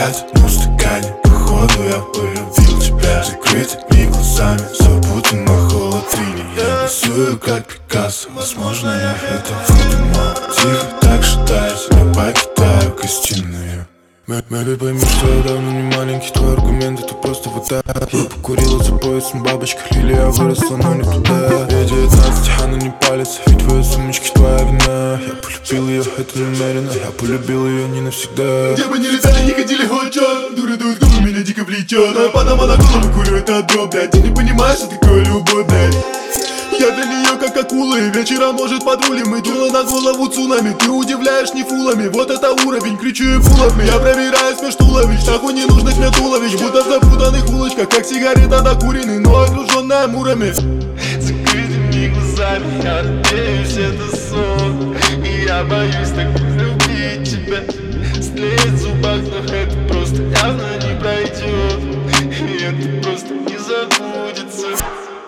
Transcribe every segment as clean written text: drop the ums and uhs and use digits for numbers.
в одном стакане, походу я полюбил тебя. Закрытыми глазами, запутанно холод линий. Я рисую как Пикассо, возможно я это выдумал. Тихо так шатаюсь, я покидаю гостиную. Мэби, пойми, что я давно не маленький. Твой аргумент это просто вода. Я покурила за поясом бабочка, лилия выросла, но не туда. Я 19, она не палится, ведь в твоей сумочке твоя вина. Я полюбил ее, это намеренно, я полюбил ее не навсегда. Где бы ни летали, не ходили хочет. Дуры дуют губы, меня дико влечет. Но я подама на голову курю, это дроп, блядь. Ты не понимаешь, что такое любовь, блядь. Я для нее как акулы, вечером может подрулим. И дуло на голову цунами, ты удивляешь не фулами. Вот это уровень, кричу и фулами. Я проверяю смеш туловищ, нахуй не нужных мне туловищ. Будто в запутанных улочках, как сигарета докуренный, но окруженная мурами. Закрытыми глазами я надеюсь, это сон. И я боюсь так любить тебя. След в зубах, но это просто явно не пройдет. И это просто не забудется.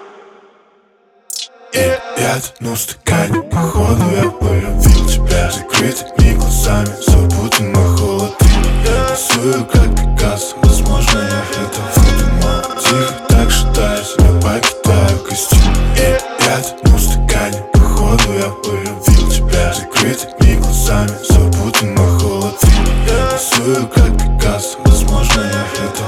Я в одном стакане, походу я полюбил тебя. Закрытыми глазами, запутанно холод линий. Я рисую как Пикассо, возможно я это выдумал. Тихо так шатаюсь, я покидаю гостиную. Я в одном стакане, походу я полюбил тебя. Закрытыми глазами, запутанно холод линий. Я рисую как Пикассо, возможно я это